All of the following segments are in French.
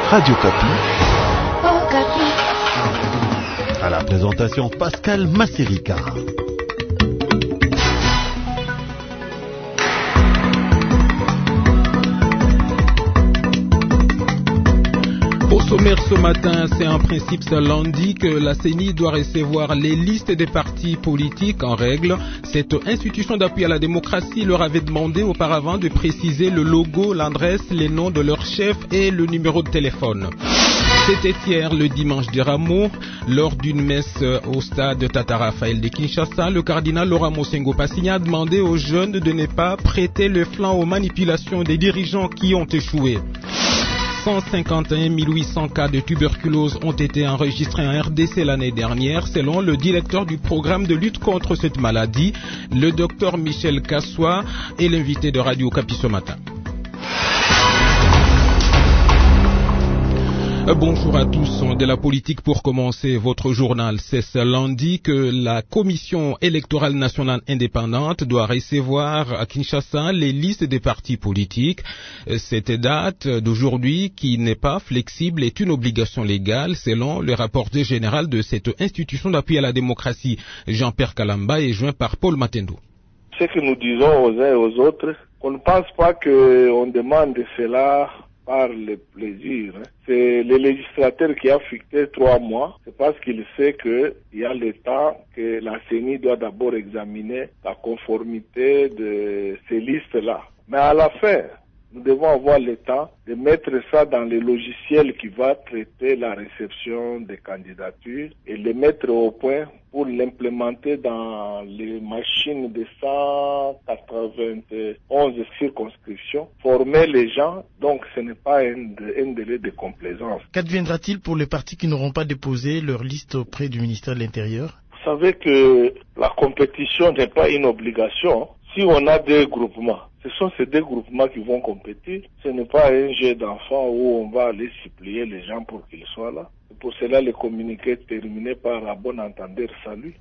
Radio Kapi. Okapi. À la présentation, Pascal Masserica. Au sommaire ce matin, c'est en principe ce lundi que la CENI doit recevoir les listes des partis politiques en règle. Cette institution d'appui à la démocratie leur avait demandé auparavant de préciser le logo, l'adresse, les noms de leurs chefs et le numéro de téléphone. C'était hier, le dimanche des Rameaux, lors d'une messe au stade Tata Raphaël de Kinshasa. Le cardinal Laurent Mosengo Passigna a demandé aux jeunes de ne pas prêter le flanc aux manipulations des dirigeants qui ont échoué. 151 800 cas de tuberculose ont été enregistrés en RDC l'année dernière, selon le directeur du programme de lutte contre cette maladie, le docteur Michel Kassoua, est l'invité de Radio Kapi ce matin. Bonjour à tous. De la politique pour commencer votre journal. C'est ce lundi que la Commission électorale nationale indépendante doit recevoir à Kinshasa les listes des partis politiques. Cette date d'aujourd'hui, qui n'est pas flexible, est une obligation légale selon le rapporteur général de cette institution d'appui à la démocratie. Jean-Pierre Kalamba est joint par Paul Matendo. Ce que nous disons aux uns et aux autres, qu'on ne pense pas qu'on demande cela par le plaisir. C'est le législateur qui a fixé 3 mois. C'est parce qu'il sait qu'il y a le temps que la CENI doit d'abord examiner la conformité de ces listes-là. Mais à la fin, nous devons avoir le temps de mettre ça dans le logiciel qui va traiter la réception des candidatures et le mettre au point pour l'implémenter dans les machines de 191 circonscriptions, former les gens, donc ce n'est pas un délai de complaisance. Qu'adviendra-t-il pour les partis qui n'auront pas déposé leur liste auprès du ministère de l'Intérieur? Vous savez que la compétition n'est pas une obligation. Si on a 2 groupements, ce sont ces 2 groupements qui vont compétir. Ce n'est pas un jeu d'enfants où on va aller supplier les gens pour qu'ils soient là. C'est pour cela le communiqué est terminé par un bon entendeur salut.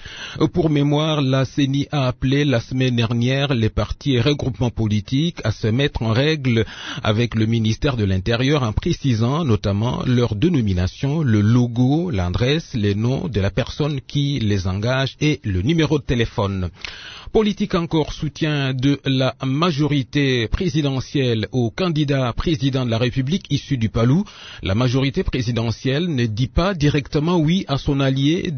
Pour mémoire, la CENI a appelé la semaine dernière les partis et regroupements politiques à se mettre en règle avec le ministère de l'Intérieur en précisant notamment leur dénomination, le logo, l'adresse, les noms de la personne qui les engage et le numéro de téléphone. Politique encore, soutien de la majorité présidentielle au candidat président de la République issu du Palou. La majorité présidentielle ne dit pas directement oui à son allié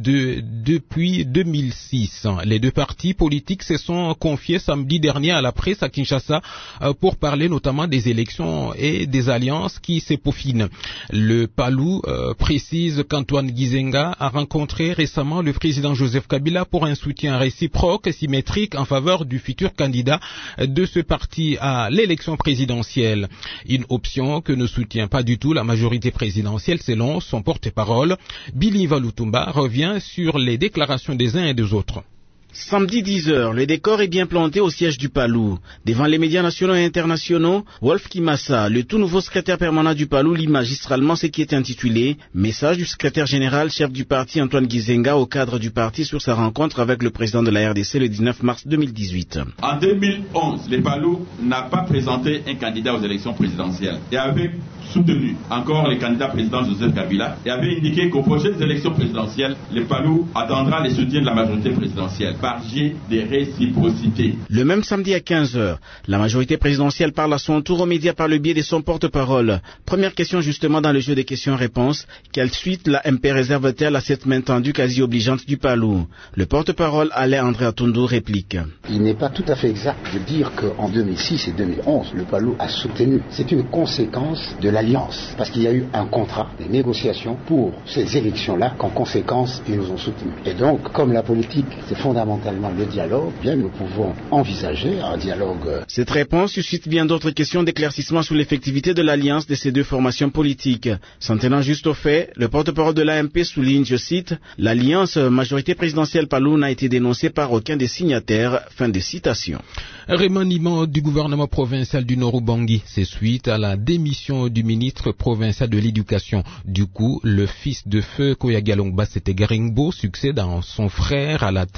depuis 2006. Les 2 partis politiques se sont confiés samedi dernier à la presse à Kinshasa pour parler notamment des élections et des alliances qui se peaufinent. Le Palou précise qu'Antoine Gizenga a rencontré récemment le président Joseph Kabila pour un soutien réciproque et symétrique en faveur du futur candidat de ce parti à l'élection présidentielle. Une option que ne soutient pas du tout la majorité présidentielle selon son porte-parole. Billy Valutumba revient sur les déclarations des uns et des autres. Samedi 10h, le décor est bien planté au siège du Palou. Devant les médias nationaux et internationaux, Wolf Kimassa, le tout nouveau secrétaire permanent du Palou, lit magistralement ce qui est intitulé « Message du secrétaire général chef du parti Antoine Gizenga au cadre du parti sur sa rencontre avec le président de la RDC le 19 mars 2018. » En 2011, le Palou n'a pas présenté un candidat aux élections présidentielles et avait soutenu encore le candidat président Joseph Kabila et avait indiqué qu'aux prochaines élections présidentielles, le Palou attendra le soutien de la majorité présidentielle par jet de réciprocité. Le même samedi à 15h, la majorité présidentielle parle à son tour aux médias par le biais de son porte-parole. Première question justement dans le jeu des questions-réponses. Quelle suite la MP réserve-t-elle à cette main tendue quasi obligeante du Palou? Le porte-parole Alain André Atondo réplique. Il n'est pas tout à fait exact de dire qu'en 2006 et 2011, le Palou a soutenu. C'est une conséquence de l'alliance, parce qu'il y a eu un contrat, des négociations pour ces élections-là, qu'en conséquence, ils nous ont soutenus. Et donc, comme la politique, c'est fondamentalement le dialogue, bien nous pouvons envisager un dialogue. Cette réponse suscite bien d'autres questions d'éclaircissement sur l'effectivité de l'alliance de ces 2 formations politiques. S'en tenant juste au fait, le porte-parole de l'AMP souligne, je cite, « L'alliance majorité présidentielle Palou n'a été dénoncée par aucun des signataires ». Fin de citation. Remaniement du gouvernement provincial du Nord-Ubangi, c'est suite à la démission du ministre provincial de l'Éducation. Du coup, le fils de feu Koyagalongba Sete Garingbo succède à son frère à la tête du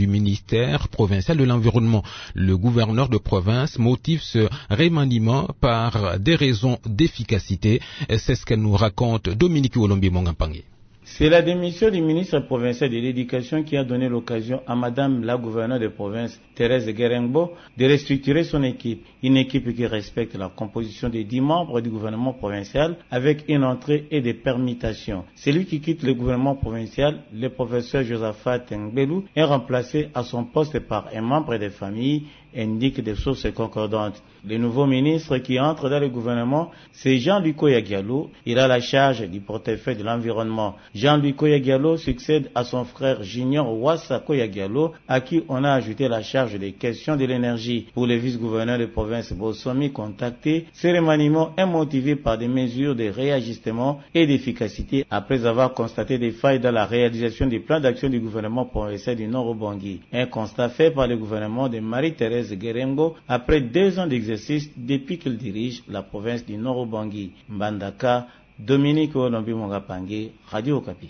du ministère provincial de l'Environnement. Le gouverneur de province motive ce remaniement par des raisons d'efficacité. C'est ce qu'elle nous raconte Dominique Olombi Mongampangi. C'est la démission du ministre provincial de l'Éducation qui a donné l'occasion à Madame la gouverneure de province, Thérèse Guerengbo, de restructurer son équipe. Une équipe qui respecte la composition des 10 membres du gouvernement provincial avec une entrée et des permutations. Celui qui quitte le gouvernement provincial, le professeur Josaphat Ngbelou, est remplacé à son poste par un membre des familles, indiquent des sources concordantes. Le nouveau ministre qui entre dans le gouvernement, c'est Jean-Louis Koya Diallo. Il a la charge du portefeuille de l'environnement. Jean-Louis Koya Diallo succède à son frère Junior Wassa Koya Diallo, à qui on a ajouté la charge des questions de l'énergie. Pour le vice-gouverneur de province Bossomi contacté, ce remaniement est motivé par des mesures de réajustement et d'efficacité après avoir constaté des failles dans la réalisation des plans d'action du gouvernement provincial du Nord-Ubangi. Un constat fait par le gouvernement de Marie-Thérèse Guerengo après 2 ans d'exercice depuis qu'il dirige la province du Nord-Ubangi. Mbandaka, Dominique Olombi Mongapangi, Radio Okapi.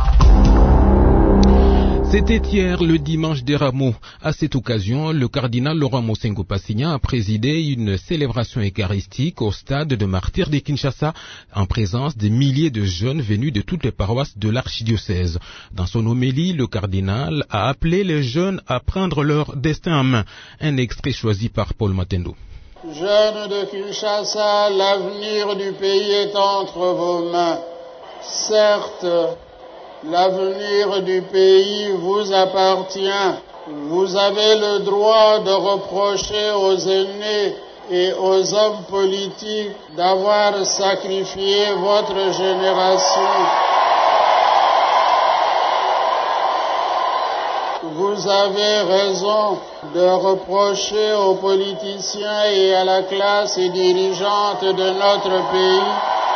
C'était hier le dimanche des Rameaux. À cette occasion, le cardinal Laurent Mosengo Passignan a présidé une célébration eucharistique au stade de Martyrs de Kinshasa en présence des milliers de jeunes venus de toutes les paroisses de l'archidiocèse. Dans son homélie, le cardinal a appelé les jeunes à prendre leur destin en main. Un extrait choisi par Paul Matendo. Jeunes de Kinshasa, l'avenir du pays est entre vos mains. Certes, l'avenir du pays vous appartient. Vous avez le droit de reprocher aux aînés et aux hommes politiques d'avoir sacrifié votre génération. Vous avez raison de reprocher aux politiciens et à la classe dirigeante de notre pays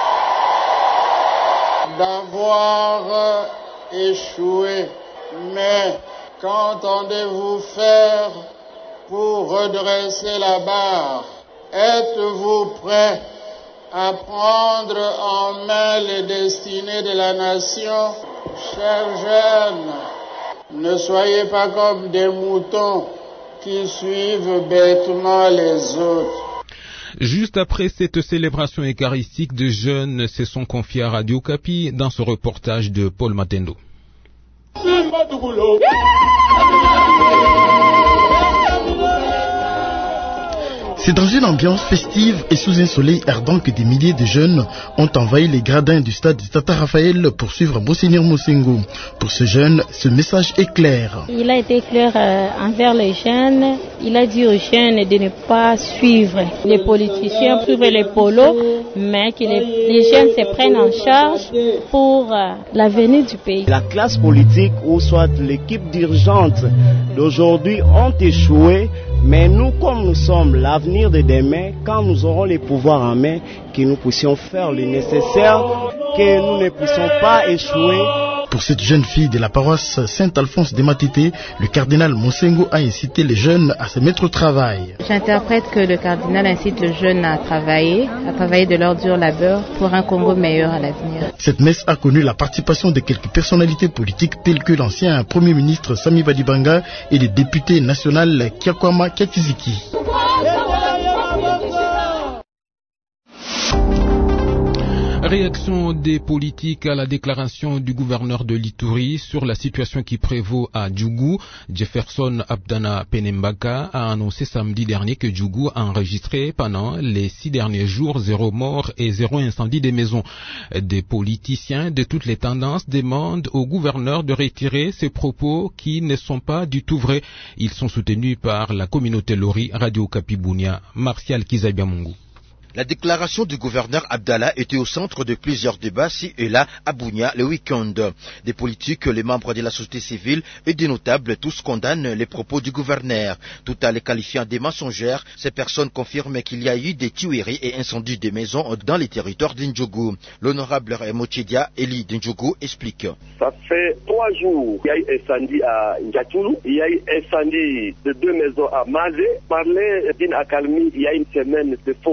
d'avoir échoué. Mais qu'entendez-vous faire pour redresser la barre? Êtes-vous prêt à prendre en main les destinées de la nation? Chers jeunes, ne soyez pas comme des moutons qui suivent bêtement les autres. Juste après cette célébration eucharistique, de jeunes se sont confiés à Radio Okapi dans ce reportage de Paul Matendo. C'est dans une ambiance festive et sous un soleil ardent que des milliers de jeunes ont envahi les gradins du stade de Tata Raphaël pour suivre Monseigneur Mosengo. Pour ce jeune, ce message est clair. Il a été clair envers les jeunes. Il a dit aux jeunes de ne pas suivre les politiciens, suivre les polos, mais que les jeunes se prennent en charge pour l'avenir du pays. La classe politique ou soit l'équipe dirigeante d'aujourd'hui ont échoué. Mais nous, comme nous sommes l'avenir de demain, quand nous aurons les pouvoirs en main, que nous puissions faire le nécessaire, que nous ne puissions pas échouer. Pour cette jeune fille de la paroisse Saint-Alphonse de Matete, le cardinal Mosengo a incité les jeunes à se mettre au travail. J'interprète que le cardinal incite les jeunes à travailler de leur dur labeur pour un Congo meilleur à l'avenir. Cette messe a connu la participation de quelques personnalités politiques telles que l'ancien Premier ministre Sami Badibanga et le député national Kiakwama Kiatiziki. Réaction des politiques à la déclaration du gouverneur de l'Ituri sur la situation qui prévaut à Djougou. Jefferson Abdana Penembaka a annoncé samedi dernier que Djougou a enregistré pendant les 6 derniers jours 0 mort et 0 incendie des maisons. Des politiciens de toutes les tendances demandent au gouverneur de retirer ces propos qui ne sont pas du tout vrais. Ils sont soutenus par la communauté Lori, Radio Okapi Bunia, Martial Kizabiamungu. La déclaration du gouverneur Abdallah était au centre de plusieurs débats ci et là à Bunia le week-end. Des politiques, les membres de la société civile et des notables, tous condamnent les propos du gouverneur. Tout en les qualifiant des mensongères, ces personnes confirment qu'il y a eu des tueries et incendies de maisons dans les territoires d'Indjougou. L'honorable Mochedia Eli d'Indjougou explique. Ça fait 3 jours, il y a eu incendie à Ndjatoulou, il y a eu incendie de 2 maisons à Mazé. Parler d'une accalmie il y a une semaine, c'est faux. Que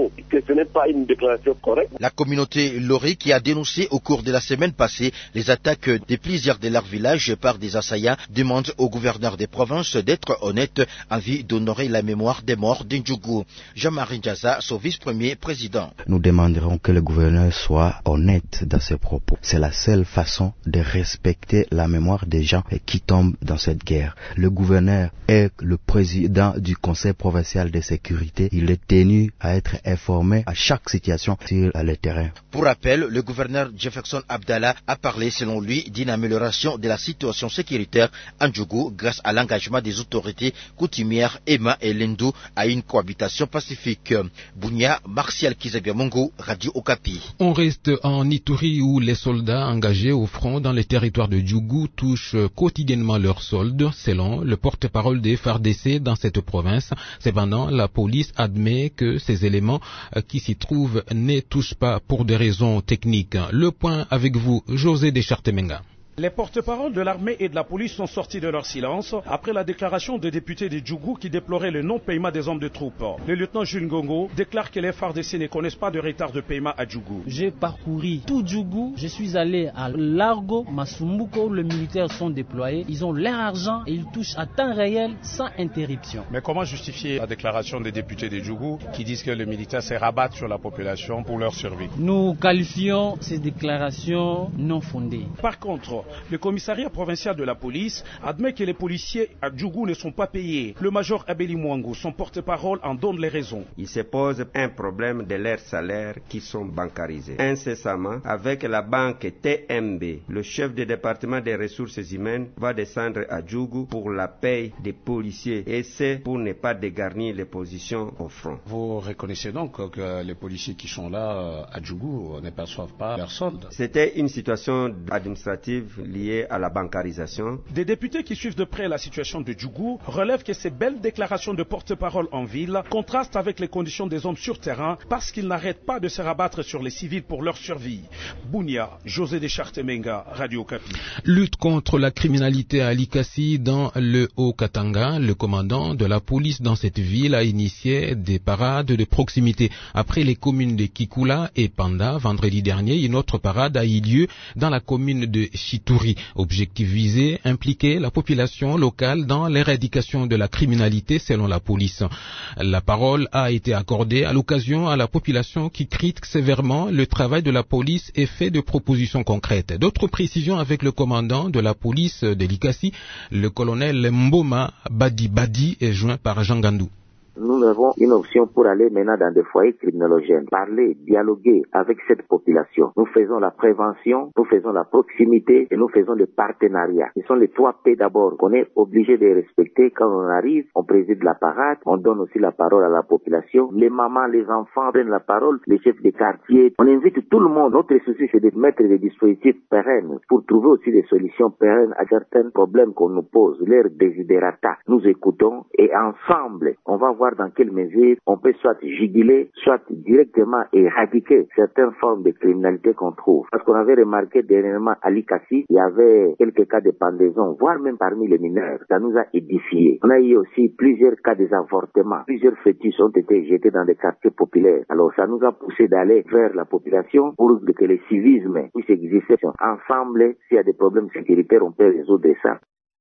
Ce n'est pas une déclaration correcte. La communauté Lori qui a dénoncé au cours de la semaine passée les attaques de plusieurs de leurs villages par des assaillants demande au gouverneur des provinces d'être honnête en vue d'honorer la mémoire des morts d'Ndjougou. Jean-Marie Ndiaza, son vice-premier président. Nous demanderons que le gouverneur soit honnête dans ses propos. C'est la seule façon de respecter la mémoire des gens qui tombent dans cette guerre. Le gouverneur est le président du conseil provincial de sécurité. Il est tenu à être informé à chaque situation sur le terrain. Pour rappel, le gouverneur Jefferson Abdallah a parlé selon lui d'une amélioration de la situation sécuritaire en Ndjougou grâce à l'engagement des autorités coutumières Emma et Lendou à une cohabitation pacifique. Bounia, Martial Kizabiamongo, Radio Okapi. On reste en Ituri où les soldats engagés au front dans les territoires de Ndjougou touchent quotidiennement leur solde, selon le porte-parole des FARDC dans cette province. Cependant, la police admet que ces éléments qui s'y trouvent ne touchent pas pour des raisons techniques. Le point avec vous, José Deschartemenga. Les porte-paroles de l'armée et de la police sont sortis de leur silence après la déclaration des députés de Ndjougou qui déploraient le non-paiement des hommes de troupes. Le lieutenant Jules Ngongo déclare que les FARDC ne connaissent pas de retard de paiement à Ndjougou. J'ai parcouru tout Ndjougou, je suis allé à Largo, Masumbuko, où les militaires sont déployés. Ils ont leur argent et ils touchent à temps réel sans interruption. Mais comment justifier la déclaration des députés de Ndjougou qui disent que les militaires se rabattent sur la population pour leur survie? Nous qualifions ces déclarations non fondées. Par contre, le commissariat provincial de la police admet que les policiers à Ndjougou ne sont pas payés. Le major Abeli Mwango, son porte-parole, en donne les raisons. Il se pose un problème de leurs salaires qui sont bancarisés. Incessamment, avec la banque TMB, le chef du département des ressources humaines va descendre à Ndjougou pour la paye des policiers et c'est pour ne pas dégarnir les positions au front. Vous reconnaissez donc que les policiers qui sont là à Ndjougou ne perçoivent pas leur solde? C'était une situation administrative liée à la bancarisation. Des députés qui suivent de près la situation de Ndjougou relèvent que ces belles déclarations de porte-parole en ville contrastent avec les conditions des hommes sur terrain parce qu'ils n'arrêtent pas de se rabattre sur les civils pour leur survie. Bounia, José Deschartemenga, Radio Okapi. Lutte contre la criminalité à Likasi dans le Haut-Katanga. Le commandant de la police dans cette ville a initié des parades de proximité. Après les communes de Kikula et Panda, vendredi dernier, une autre parade a eu lieu dans la commune de Chituri. Objectif visé, impliquer la population locale dans l'éradication de la criminalité selon la police. La parole a été accordée à l'occasion à la population qui critique sévèrement le travail de la police et fait de propositions concrètes. D'autres précisions avec le commandant de la police de Likasi, le colonel Mboma Badi est joint par Jean Gandou. Nous avons une option pour aller maintenant dans des foyers criminogènes, parler, dialoguer avec cette population. Nous faisons la prévention, nous faisons la proximité et nous faisons le partenariat. Ce sont les 3 P d'abord qu'on est obligé de respecter. Quand on arrive, on préside la parade, on donne aussi la parole à la population. Les mamans, les enfants prennent la parole, les chefs de quartier. On invite tout le monde. Notre souci, c'est de mettre des dispositifs pérennes pour trouver aussi des solutions pérennes à certains problèmes qu'on nous pose, leurs desiderata. Nous écoutons et ensemble, on va voir dans quelle mesure on peut soit juguler, soit directement éradiquer certaines formes de criminalité qu'on trouve. Parce qu'on avait remarqué dernièrement à Likasi, il y avait quelques cas de pendaison, voire même parmi les mineurs. Ça nous a édifiés. On a eu aussi plusieurs cas d'avortement. Plusieurs fœtus ont été jetés dans des quartiers populaires. Alors ça nous a poussé d'aller vers la population pour que le civisme puisse exister. Ensemble, s'il y a des problèmes sécuritaires, on peut résoudre ça.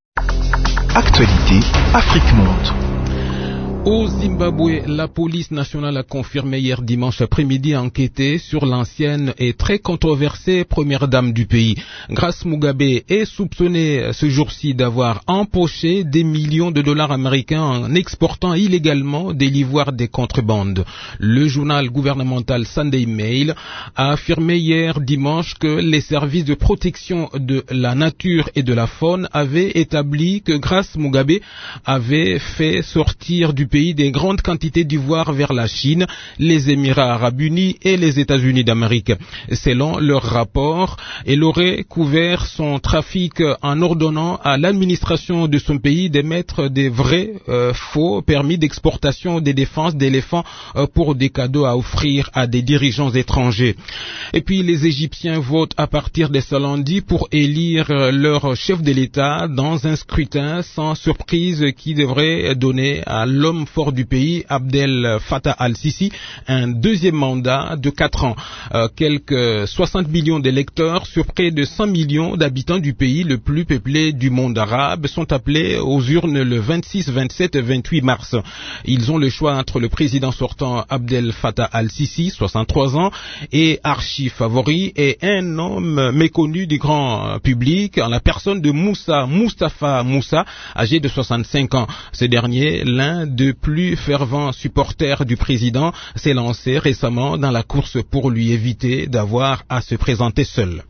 Actualité, Afrique Monde. Au Zimbabwe, la police nationale a confirmé hier dimanche après-midi enquêter sur l'ancienne et très controversée première dame du pays. Grace Mugabe est soupçonnée ce jour-ci d'avoir empoché des millions de dollars américains en exportant illégalement des livres des contrebandes. Le journal gouvernemental Sunday Mail a affirmé hier dimanche que les services de protection de la nature et de la faune avaient établi que Grace Mugabe avait fait sortir du pays des grandes quantités d'ivoire vers la Chine, les Émirats arabes unis et les États-Unis d'Amérique. Selon leur rapport, elle aurait couvert son trafic en ordonnant à l'administration de son pays d'émettre des vrais faux permis d'exportation des défenses d'éléphants pour des cadeaux à offrir à des dirigeants étrangers. Et puis les Égyptiens votent à partir de ce lundi pour élire leur chef de l'État dans un scrutin sans surprise qui devrait donner à l'homme l'homme fort du pays, Abdel Fattah al-Sisi, un deuxième mandat de 4 ans. Quelques 60 millions d'électeurs sur près de 100 millions d'habitants du pays le plus peuplé du monde arabe sont appelés aux urnes le 26, 27 et 28 mars. Ils ont le choix entre le président sortant Abdel Fattah al-Sisi, 63 ans, et archi favori, et un homme méconnu du grand public, en la personne de Moustapha Moussa, âgé de 65 ans. Ce dernier, l'un des plus fervents supporters du président, s'est lancé récemment dans la course pour lui éviter d'avoir à se présenter seul.